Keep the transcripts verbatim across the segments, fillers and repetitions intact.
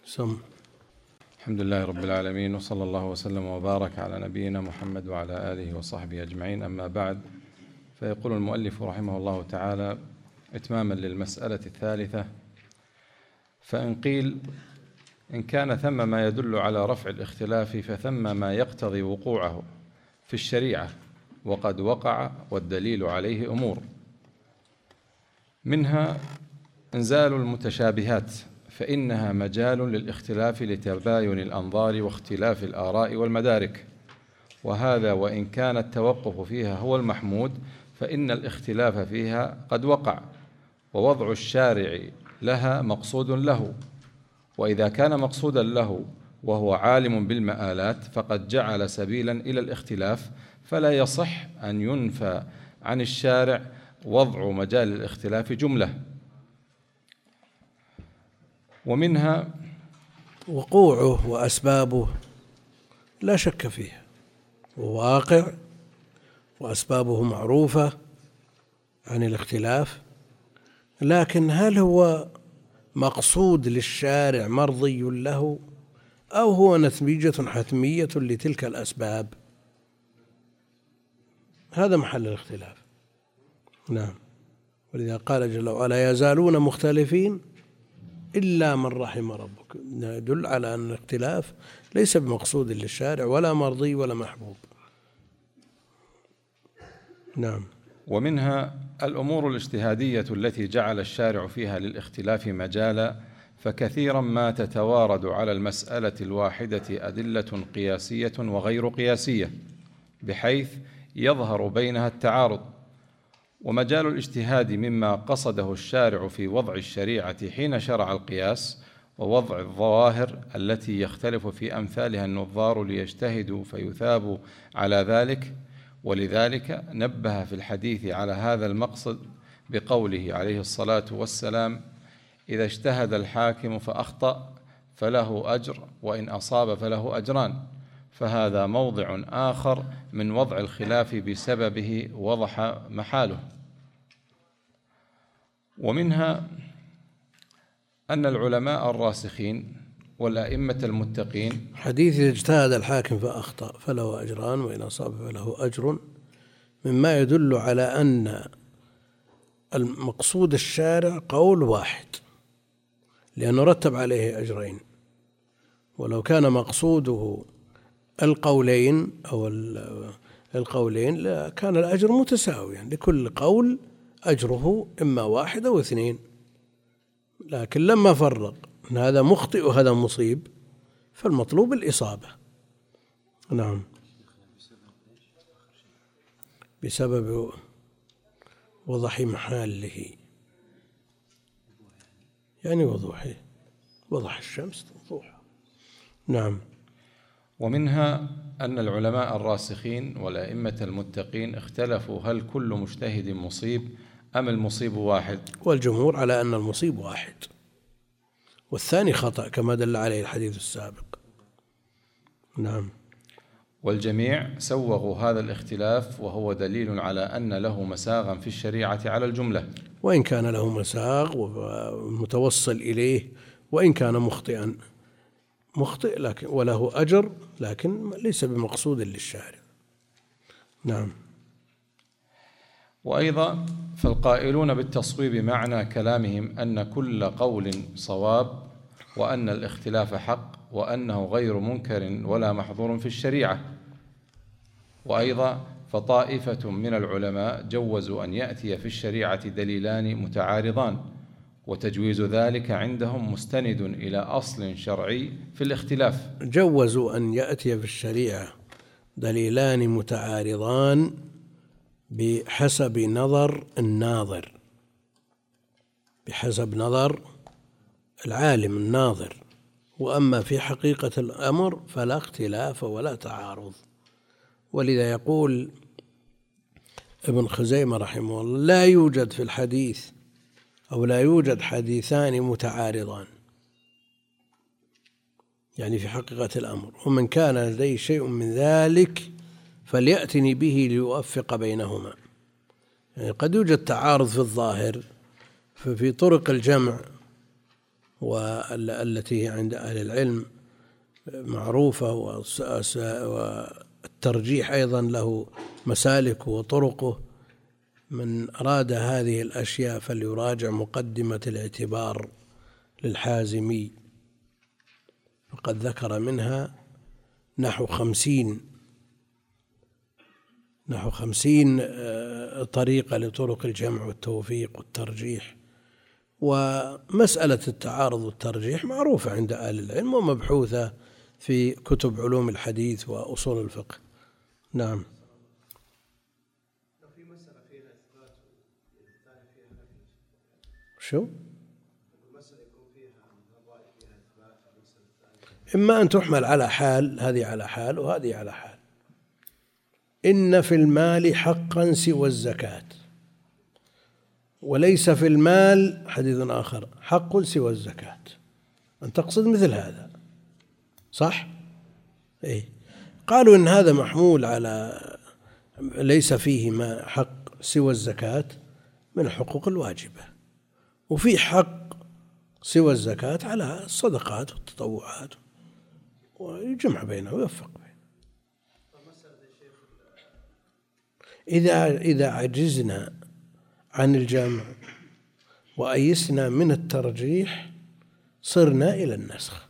سم. الحمد لله رب العالمين، وصلى الله وسلم وبارك على نبينا محمد وعلى آله وصحبه أجمعين. أما بعد، فيقول المؤلف رحمه الله تعالى إتماما للمسألة الثالثة: فإن قيل إن كان ثم ما يدل على رفع الاختلاف فثم ما يقتضي وقوعه في الشريعة وقد وقع، والدليل عليه أمور، منها إنزال المتشابهات فإنها مجال للاختلاف لتباين الأنظار واختلاف الآراء والمدارك، وهذا وإن كان التوقف فيها هو المحمود فإن الاختلاف فيها قد وقع، ووضع الشارع لها مقصود له، وإذا كان مقصودا له وهو عالم بالمآلات فقد جعل سبيلا إلى الاختلاف، فلا يصح أن ينفى عن الشارع وضع مجال الاختلاف جملة. ومنها وقوعه وأسبابه لا شك فيها، وواقع وأسبابه معروفة عن الاختلاف، لكن هل هو مقصود للشارع مرضي له أو هو نتيجة حتمية لتلك الأسباب؟ هذا محل الاختلاف. نعم، ولذا قال جل وعلا: يزالون مختلفين إلا من رحم ربك، يدل على أن الاختلاف ليس بمقصود للشارع ولا مرضي ولا محبوب. نعم. ومنها الأمور الاجتهادية التي جعل الشارع فيها للاختلاف مجالا، فكثيرا ما تتوارد على المسألة الواحدة أدلة قياسية وغير قياسية بحيث يظهر بينها التعارض. ومجال الاجتهاد مما قصده الشارع في وضع الشريعة حين شرع القياس، ووضع الظواهر التي يختلف في أمثالها النظار ليجتهدوا فيثابوا على ذلك. ولذلك نبه في الحديث على هذا المقصد بقوله عليه الصلاة والسلام: إذا اجتهد الحاكم فأخطأ فله أجر وإن أصاب فله أجران. فهذا موضع آخر من وضع الخلاف بسببه وضح محاله. ومنها أن العلماء الراسخين والأئمة المتقين، حديث إذا اجتهد الحاكم فأخطأ فله أجران وإن أصاب فله أجر، مما يدل على أن المقصود الشارع قول واحد لأنه رتب عليه أجرين، ولو كان مقصوده القولين أو القولين لكان الأجر متساويا، لكل قول أجره إما واحد أو اثنين، لكن لما فرق أن هذا مخطئ وهذا مصيب فالمطلوب الإصابة. نعم، بسبب وضح محاله، يعني وضوحه، وضح الشمس وضوحها. نعم. ومنها أن العلماء الراسخين والأئمة المتقين اختلفوا هل كل مجتهد مصيب أم المصيب واحد، والجمهور على أن المصيب واحد والثاني خطأ كما دل عليه الحديث السابق. نعم. والجميع سوغوا هذا الاختلاف، وهو دليل على أن له مساغا في الشريعة على الجملة، وإن كان له مساغ ومتوصل إليه، وإن كان مخطئا مخطئ لكن وله أجر، لكن ليس بمقصود للشارع. نعم. وأيضا فالقائلون بالتصويب معنى كلامهم أن كل قول صواب، وأن الاختلاف حق، وأنه غير منكر ولا محظور في الشريعة. وأيضا فطائفة من العلماء جوزوا أن يأتي في الشريعة دليلان متعارضان، وتجويز ذلك عندهم مستند إلى أصل شرعي في الاختلاف. جوزوا أن يأتي في الشريعة دليلان متعارضان بحسب نظر الناظر، بحسب نظر العالم الناظر، وأما في حقيقة الأمر فلا اختلاف ولا تعارض. ولذا يقول ابن خزيمة رحمه الله: لا يوجد في الحديث أو لا يوجد حديثان متعارضان، يعني في حقيقة الأمر، ومن كان لديه شيء من ذلك فليأتني به ليوفق بينهما. يعني قد يوجد تعارض في الظاهر ففي طرق الجمع والتي عند أهل العلم معروفة، والترجيح أيضا له مسالك وطرقه. من أراد هذه الأشياء فليراجع مقدمة الاعتبار للحازمي، فقد ذكر منها نحو خمسين نحو خمسين طريقة لطرق الجمع والتوفيق والترجيح. ومسألة التعارض والترجيح معروفة عند أهل العلم ومبحوثة في كتب علوم الحديث وأصول الفقه. نعم. شو؟ إما أن تحمل على حال، هذه على حال وهذه على حال. إن في المال حقا سوى الزكاة، وليس في المال حديث آخر حق سوى الزكاة. أن تقصد مثل هذا، صح؟ إيه؟ قالوا إن هذا محمول على ليس فيه ما حق سوى الزكاة من الحقوق الواجبة، وفي حق سوى الزكاة على الصدقات والتطوعات، ويجمع بينه ويوفق بينه. إذا إذا عجزنا عن الجمع وأيسنا من الترجيح صرنا إلى النسخ،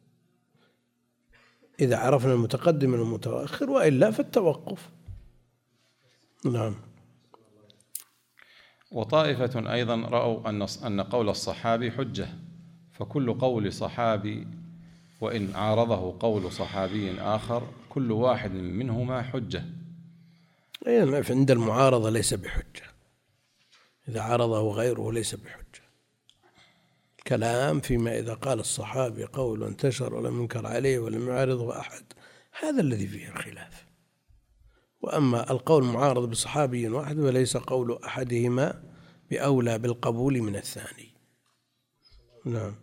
إذا عرفنا المتقدم من المتأخر، وإلا فالتوقف. نعم. وطائفة أيضا رأوا أن أن قول الصحابي حجة، فكل قول صحابي وإن عارضه قول صحابي آخر كل واحد منهما حجة. أي عند المعارضة ليس بحجة، إذا عارضه غيره ليس بحجة. كلام فيما إذا قال الصحابي قول انتشر ولم ينكر عليه ولم يعارضه أحد، هذا الذي فيه الخلاف. وأما القول معارض بصحابي واحد وليس قول أحدهما بأولى بالقبول من الثاني. نعم.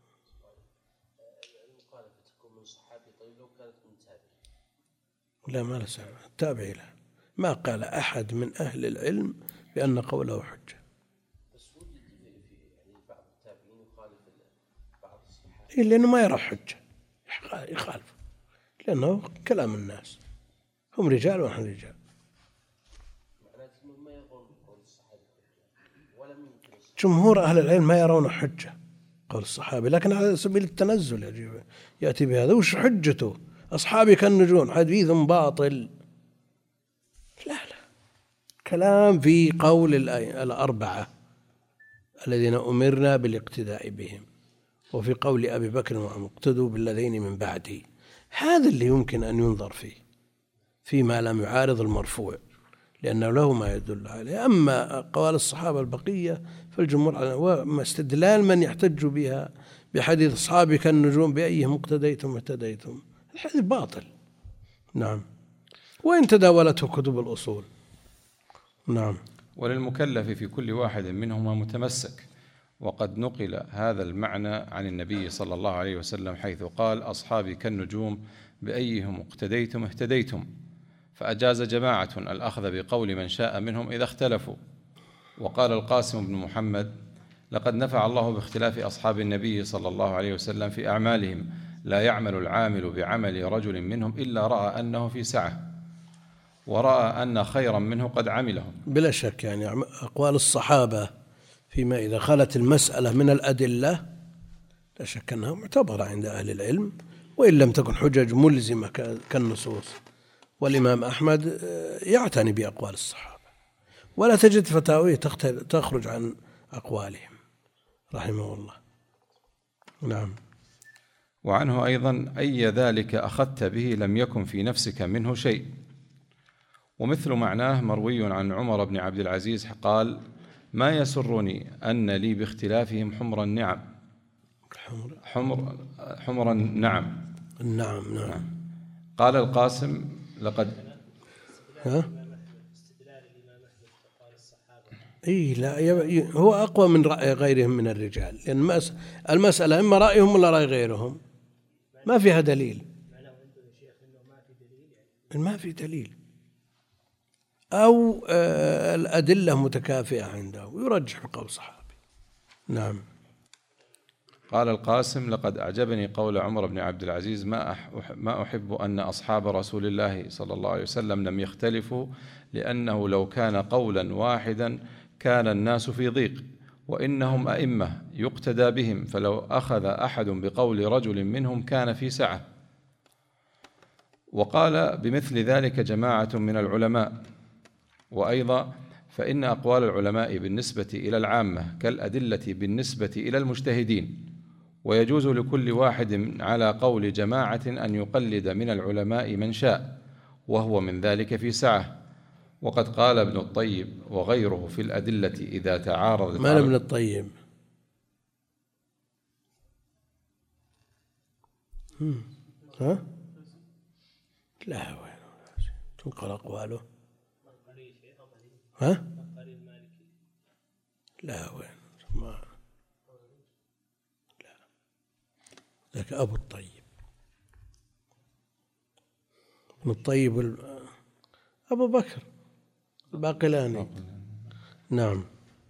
لا، ما له سبب التابعي له، ما قال أحد من أهل العلم بأن قوله حجة. إيه، لأنه ما يرى حجة، يخالف، لأنه كلام الناس، هم رجال ونحن رجال. جمهور أهل العلم ما يرون حجة قول الصحابي، لكن على سبيل التنزل يجب يأتي بهذا. وش حجته؟ أصحابي كالنجوم، حديث باطل. لا لا، كلام في قول الأربعة الذين أمرنا بالاقتداء بهم، وفي قول أبي بكر وعمر اقتدوا بالذين من بعدي. هذا اللي يمكن أن ينظر فيه فيما لم يعارض المرفوع، لأنه له ما يدل عليه. أما أقوال الصحابة البقية فالجمهور على، وما استدلال من يحتج بها بحديث أصحابي كالنجوم بأيهم اقتديتم اهتديتم، الحديث باطل. نعم. وإن تداولته كتب الأصول. نعم. وللمكلف في كل واحد منهما متمسك، وقد نقل هذا المعنى عن النبي صلى الله عليه وسلم حيث قال أصحابي كالنجوم بأيهم اقتديتم اهتديتم، فأجاز جماعة الأخذ بقول من شاء منهم إذا اختلفوا. وقال القاسم بن محمد لقد نفع الله باختلاف أصحاب النبي صلى الله عليه وسلم في أعمالهم، لا يعمل العامل بعمل رجل منهم إلا رأى أنه في سعة، ورأى أن خيرا منه قد عمله. بلا شك، يعني أقوال الصحابة فيما إذا خلت المسألة من الأدلة لا شك أنها معتبرة عند أهل العلم، وإن لم تكن حجج ملزمة كالنصوص. والإمام أحمد يعتني بأقوال الصحابة، ولا تجد فتاويه تخرج عن أقوالهم رحمه الله. نعم. وعنه أيضا أي ذلك أخذت به لم يكن في نفسك منه شيء. ومثل معناه مروي عن عمر بن عبد العزيز قال ما يسرني أن لي باختلافهم حمر النعم. حمر حمر النعم. نعم نعم. قال القاسم لقد ها؟ إيه لا، هو أقوى من رأي غيرهم من الرجال، لأن المسألة إما رأيهم ولا رأي غيرهم، ما فيها دليل. ما في دليل، أو الأدلة متكافئة عنده ويرجح بقول صحابي. نعم. قال القاسم: لقد أعجبني قول عمر بن عبد العزيز: ما ما أحب أن أصحاب رسول الله صلى الله عليه وسلم لم يختلفوا، لأنه لو كان قولا واحدا كان الناس في ضيق، وإنهم أئمة يقتدى بهم، فلو أخذ أحد بقول رجل منهم كان في سعة. وقال بمثل ذلك جماعة من العلماء. وأيضا فإن أقوال العلماء بالنسبة إلى العامة كالأدلة بالنسبة إلى المجتهدين، ويجوز لكل واحد على قول جماعة أن يقلد من العلماء من شاء، وهو من ذلك في سعة. وقد قال ابن الطيب وغيره في الأدلة إذا تعارضت. من ابن الطيب؟ ها؟ لا وين تنقل أقواله. ها؟ لا وين ما لا ذاك أبو الطيب. ابن الطيب ال... أبو بكر الباقلاني. نعم.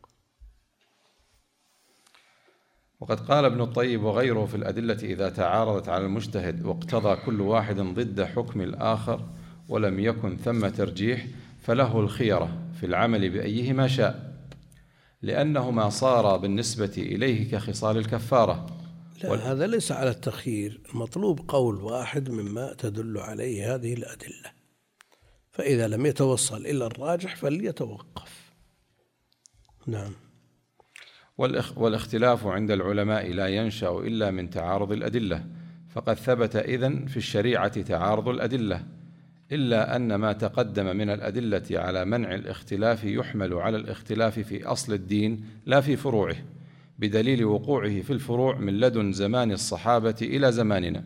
وقد قال ابن الطيب وغيره في الأدلة إذا تعارضت على المجتهد واقتضى كل واحد ضد حكم الآخر ولم يكن ثم ترجيح، فله الخيرة في العمل بأيهما شاء، لأنهما صار بالنسبة إليه كخصال الكفارة. لا وال... هذا ليس على التخيير، المطلوب قول واحد مما تدل عليه هذه الأدلة، فإذا لم يتوصل إلى الراجح فليتوقف. نعم. والاختلاف عند العلماء لا ينشأ إلا من تعارض الأدلة، فقد ثبت إذن في الشريعة تعارض الأدلة، إلا أن ما تقدم من الأدلة على منع الاختلاف يحمل على الاختلاف في أصل الدين لا في فروعه، بدليل وقوعه في الفروع من لدن زمان الصحابة إلى زماننا.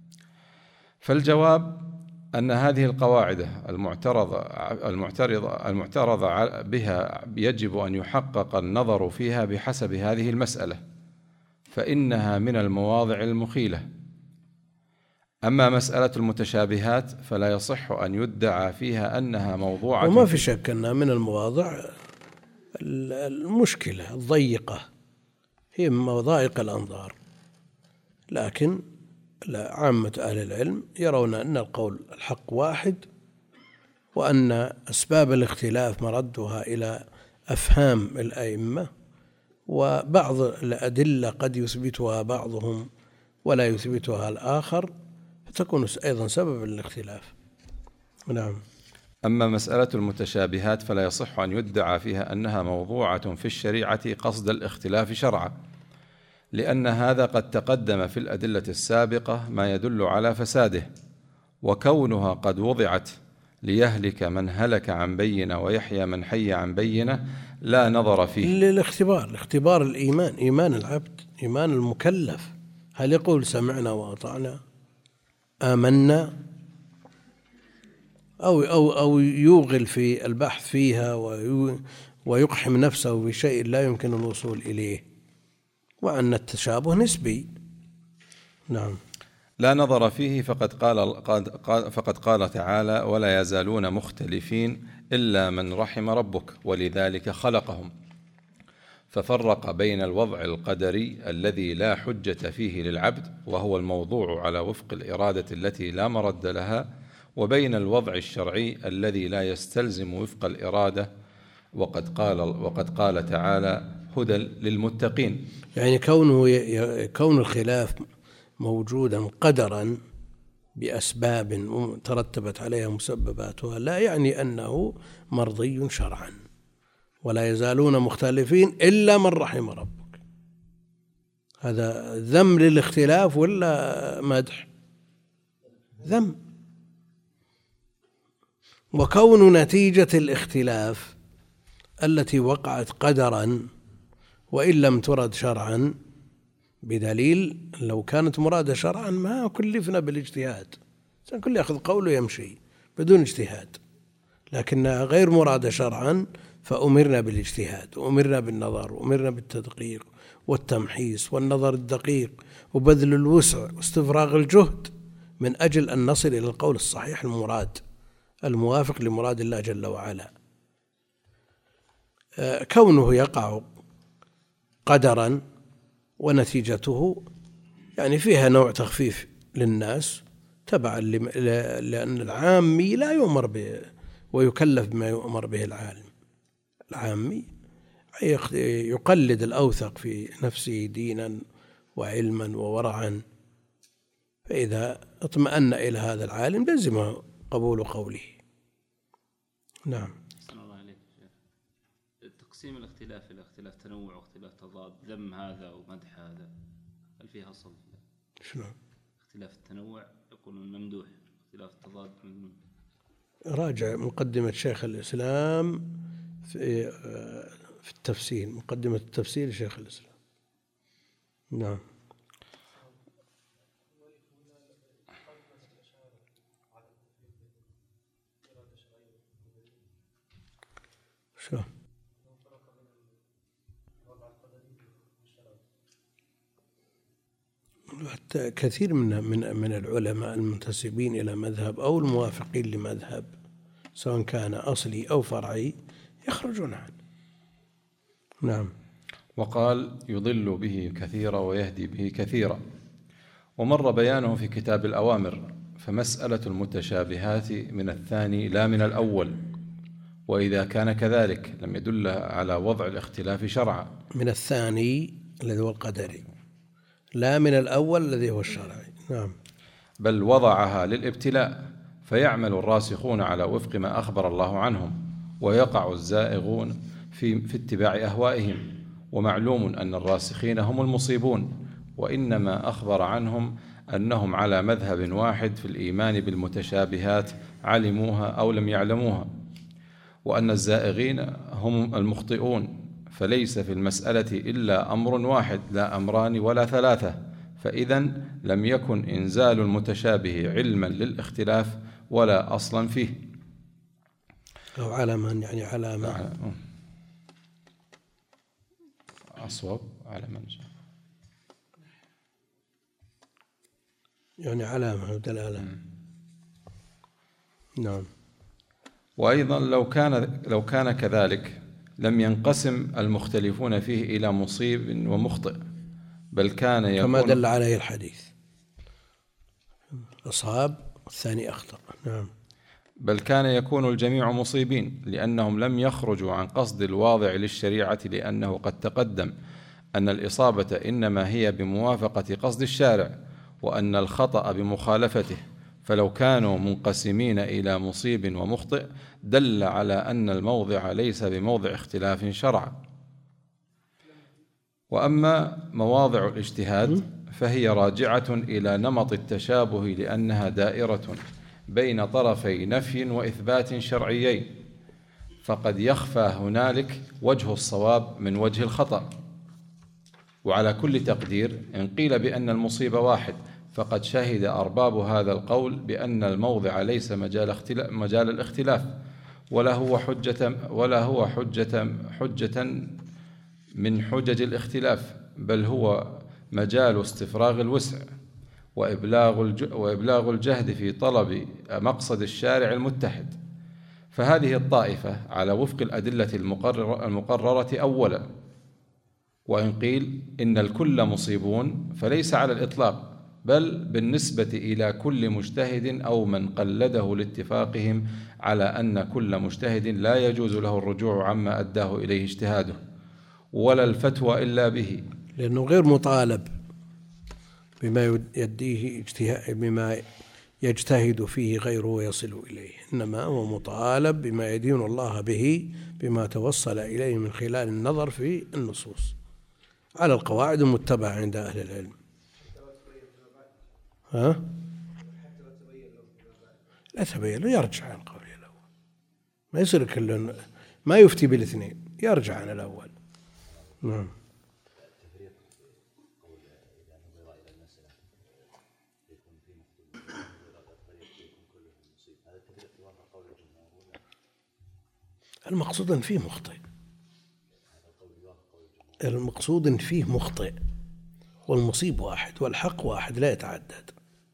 فالجواب أن هذه القواعد المعترضة المعترضة المعترضة بها يجب أن يحقق النظر فيها بحسب هذه المسألة، فإنها من المواضع المخيلة. أما مسألة المتشابهات فلا يصح أن يدعى فيها أنها موضوعة، وما في شك أنها من المواضع المشكلة الضيقة، هي من مضايق الأنظار، لكن لا، عامة أهل العلم يرون أن القول الحق واحد، وأن أسباب الاختلاف مردها إلى أفهام الأئمة، وبعض الأدلة قد يثبتها بعضهم ولا يثبتها الآخر، فتكون أيضا سببا للاختلاف. نعم. أما مسألة المتشابهات فلا يصح أن يدعى فيها أنها موضوعة في الشريعة قصد الاختلاف شرعا، لأن هذا قد تقدم في الأدلة السابقة ما يدل على فساده، وكونها قد وضعت ليهلك من هلك عن بينة ويحيى من حي عن بينة لا نظر فيه. للاختبار، اختبار الإيمان، إيمان العبد، إيمان المكلف، هل يقول سمعنا وأطعنا آمنا، أو أو أو يوغل في البحث فيها ويقحم نفسه بشيء لا يمكن الوصول إليه، وأن التشابه نسبي. نعم. لا نظر فيه، فقد قال فقد قال تعالى: ولا يزالون مختلفين إلا من رحم ربك ولذلك خلقهم، ففرق بين الوضع القدري الذي لا حجة فيه للعبد وهو الموضوع على وفق الإرادة التي لا مرد لها، وبين الوضع الشرعي الذي لا يستلزم وفق الإرادة، وقد قال وقد قال تعالى: هدى للمتقين. يعني كونه كون الخلاف موجودا قدرا بأسباب ترتبت عليها مسبباتها لا يعني أنه مرضي شرعا. ولا يزالون مختلفين إلا من رحم ربك، هذا ذم للاختلاف ولا مدح؟ ذم. وكون نتيجة الاختلاف التي وقعت قدرا وإن لم ترد شرعا، بدليل لو كانت مرادة شرعا ما كلفنا بالاجتهاد، كل يأخذ قوله يمشي بدون اجتهاد، لكنها غير مرادة شرعا فأمرنا بالاجتهاد، وأمرنا بالنظر، وأمرنا بالتدقيق والتمحيص والنظر الدقيق وبذل الوسع واستفراغ الجهد من أجل أن نصل إلى القول الصحيح المراد الموافق لمراد الله جل وعلا. كونه يقع قدرا ونتيجته يعني فيها نوع تخفيف للناس تبعا لأن العامي لا يؤمر به ويكلف بما يؤمر به العالم. العامي يقلد الأوثق في نفسه دينا وعلما وورعا، فإذا اطمأن إلى هذا العالم لزم قبول قوله. نعم. الله عليك شيخ. تقسيم الاختلاف إلى اختلاف تنوع واختلاف تضاد، ذم هذا ومدح هذا، هل فيها أصل؟ شنو؟ اختلاف التنوع يقولون ممدوح، اختلاف التضاد مذموم. راجع مقدمة شيخ الإسلام في في التفسير، مقدمة التفسير لشيخ الإسلام. نعم. شو؟ حتى كثير من من من العلماء المنتسبين إلى مذهب أو الموافقين لمذهب سواء كان أصلي أو فرعي يخرجون عنه. نعم. وقال يضل به كثيرا ويهدي به كثيرا. ومر بيانه في كتاب الأوامر، فمسألة المتشابهات من الثاني لا من الأول، وإذا كان كذلك لم يدل على وضع الاختلاف شرعا. من الثاني الذي هو القدري، لا من الأول الذي هو الشرعي. نعم. بل وضعها للابتلاء، فيعمل الراسخون على وفق ما أخبر الله عنهم، ويقع الزائغون في, في اتباع أهوائهم. ومعلوم أن الراسخين هم المصيبون، وإنما أخبر عنهم أنهم على مذهب واحد في الإيمان بالمتشابهات علموها أو لم يعلموها، وأن الزائغين هم المخطئون. فليس في المسألة إلا أمر واحد لا أمران ولا ثلاثة، فإذن لم يكن إنزال المتشابه علما للاختلاف ولا أصلا فيه. أو علما، يعني علامة أصوب علما يعني علامة ودلالة. نعم. وأيضا لو كان لو كان كذلك لم ينقسم المختلفون فيه إلى مصيب ومخطئ، بل كان يكون كما دل عليه الحديث، أصاب الثاني أخطأ. نعم. بل كان يكون الجميع مصيبين، لأنهم لم يخرجوا عن قصد الواضع للشريعة، لأنه قد تقدم أن الإصابة إنما هي بموافقة قصد الشارع، وأن الخطأ بمخالفته. فلو كانوا منقسمين إلى مصيب ومخطئ دل على أن الموضع ليس بموضع اختلاف شرعا. وأما مواضع الاجتهاد فهي راجعة إلى نمط التشابه، لأنها دائرة بين طرفي نفي وإثبات شرعيين، فقد يخفى هنالك وجه الصواب من وجه الخطأ. وعلى كل تقدير إن قيل بأن المصيب واحد، فقد شهد أرباب هذا القول بأن الموضع ليس مجال, اختلاف مجال الاختلاف، ولا هو حجة ولا هو حجة حجة من حجج الاختلاف، بل هو مجال استفراغ الوسع وإبلاغ وإبلاغ الجهد في طلب مقصد الشارع المتحد. فهذه الطائفة على وفق الأدلة المقررة, المقررة أولا. وإن قيل إن الكل مصيبون فليس على الإطلاق، بل بالنسبة إلى كل مجتهد أو من قلده لاتفاقهم على أن كل مجتهد لا يجوز له الرجوع عما أداه إليه اجتهاده، ولا الفتوى إلا به، لأنه غير مطالب بما يديه اجتهاد بما يجتهد فيه غيره ويصل إليه، إنما هو مطالب بما يدين الله به، بما توصل إليه من خلال النظر في النصوص على القواعد المتبعة عند أهل العلم. ها؟ لا تبين له، يرجع عن القول الأول، ما يصير كل ما يفتي بالاثنين، يرجع عن الأول. نعم. المقصود فيه مخطئ، المقصود فيه مخطئ، والمصيب واحد والحق واحد لا يتعدد.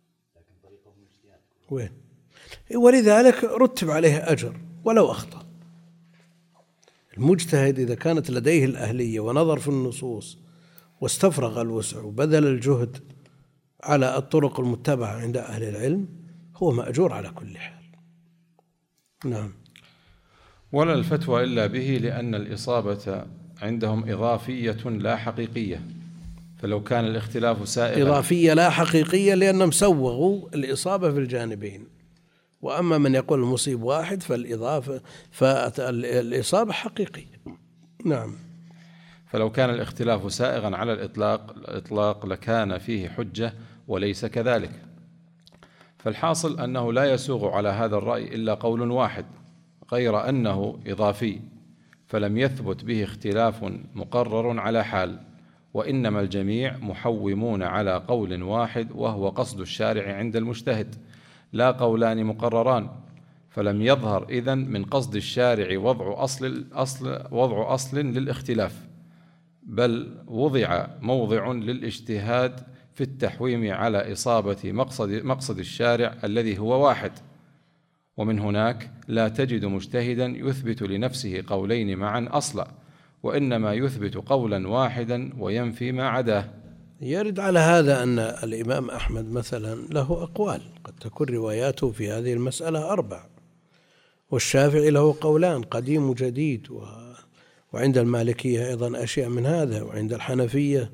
وين؟ ولذلك رتب عليه أجر ولو أخطأ. المجتهد إذا كانت لديه الأهلية ونظر في النصوص واستفرغ الوسع وبذل الجهد على الطرق المتبعة عند أهل العلم هو مأجور على كل حال. نعم. ولا الفتوى إلا به، لأن الإصابة عندهم إضافية لا حقيقية، فلو كان الاختلاف سائغا. إضافية لا حقيقية لأنهم سوغوا الإصابة في الجانبين، وأما من يقول المصيب واحد فالإضافة فالإصابة حقيقية. نعم. فلو كان الاختلاف سائغا على الإطلاق الإطلاق لكان فيه حجة، وليس كذلك. فالحاصل أنه لا يسوغ على هذا الرأي إلا قول واحد، غير أنه إضافي، فلم يثبت به اختلاف مقرر على حال، وإنما الجميع محومون على قول واحد، وهو قصد الشارع عند المجتهد، لا قولان مقرران. فلم يظهر إذن من قصد الشارع وضع أصل, أصل, وضع أصل للاختلاف، بل وضع موضع للاجتهاد في التحويم على إصابة مقصد, مقصد الشارع الذي هو واحد. ومن هناك لا تجد مجتهدا يثبت لنفسه قولين معا أصلا، وإنما يثبت قولا واحدا وينفي ما عداه. يرد على هذا أن الإمام أحمد مثلا له أقوال قد تكون رواياته في هذه المسألة أربع، والشافعي له قولان قديم وجديد، و... وعند المالكية أيضا أشياء من هذا، وعند الحنفية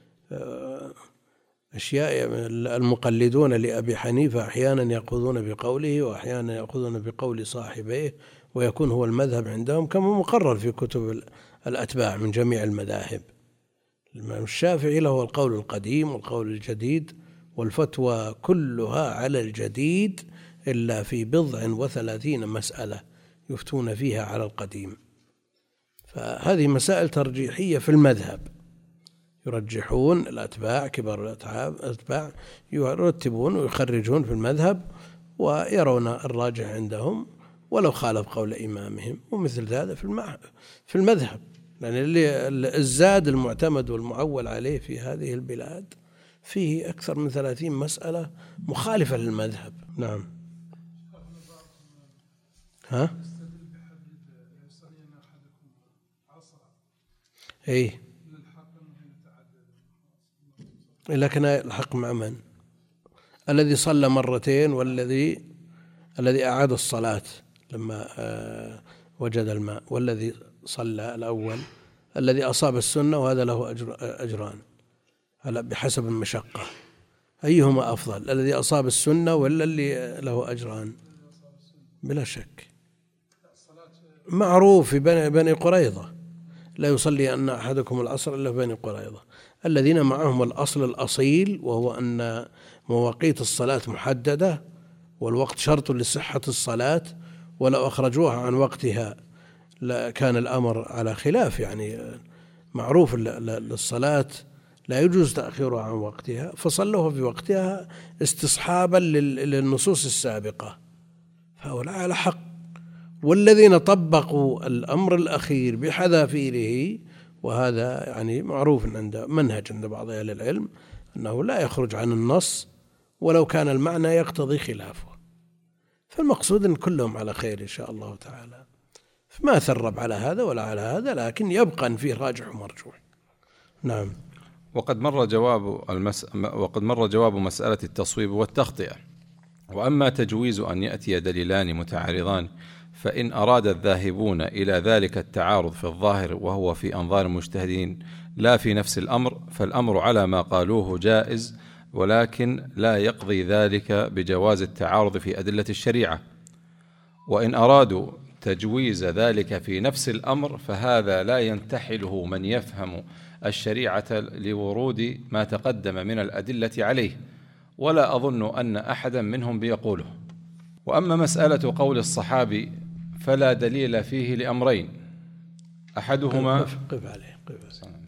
أشياء. المقلدون لأبي حنيفة أحيانا يأخذون بقوله وأحيانا يأخذون بقول صاحبيه، ويكون هو المذهب عندهم كما مقرر في كتب الأتباع من جميع المذاهب. الإمام الشافعي له القول القديم والقول الجديد، والفتوى كلها على الجديد إلا في بضع وثلاثين مسألة يفتون فيها على القديم. فهذه مسائل ترجيحية في المذهب، يرجحون الأتباع كبار الأتباع يرتبون ويخرجون في المذهب ويرون الراجح عندهم ولو خالف قول إمامهم، ومثل هذا في المذهب، لأن الزاد المعتمد والمعول عليه في هذه البلاد فيه أكثر من ثلاثين مسألة مخالفة للمذهب. نعم. ها؟ إيه، لكن الحق مع من؟ الذي صلى مرتين، والذي الذي أعاد الصلاة لما وجد الماء، والذي صلى الأول، الذي أصاب السنة وهذا له أجر أجران بحسب المشقة. أيهما أفضل، الذي أصاب السنة ولا اللي له أجران؟ بلا شك معروف في بني قريظة لا يصلي أن أحدكم العصر إلا في بني قريظة، الذين معهم الأصل الأصيل وهو أن مواقيت الصلاة محددة والوقت شرط لصحة الصلاة، ولو أخرجوها عن وقتها كان الأمر على خلاف. يعني معروف للصلاة لا يجوز تأخيرها عن وقتها، فصلوها في وقتها استصحابا للنصوص السابقة، فهؤلاء على حق. والذين طبقوا الأمر الأخير بحذافيره، وهذا يعني معروف عند منهج عند بعض أهل العلم أنه لا يخرج عن النص ولو كان المعنى يقتضي خلافه، فالمقصود أن كلهم على خير إن شاء الله تعالى، ما ثرب على هذا ولا على هذا، لكن يبقى أن فيه راجح ومرجوح. نعم. وقد مر جواب المس... وقد مر جواب مسألة التصويب والتخطئة. وأما تجويز أن يأتي دليلان متعارضان، فإن أراد الذاهبون إلى ذلك التعارض في الظاهر وهو في أنظار المجتهدين لا في نفس الأمر، فالأمر على ما قالوه جائز، ولكن لا يقضي ذلك بجواز التعارض في أدلة الشريعة. وإن أرادوا تجويز ذلك في نفس الأمر، فهذا لا ينتحله من يفهم الشريعة لورود ما تقدم من الأدلة عليه، ولا أظن أن أحدا منهم بيقوله. وأما مسألة قول الصحابي فلا دليل فيه لأمرين، أحدهما قف عليه قف عليه.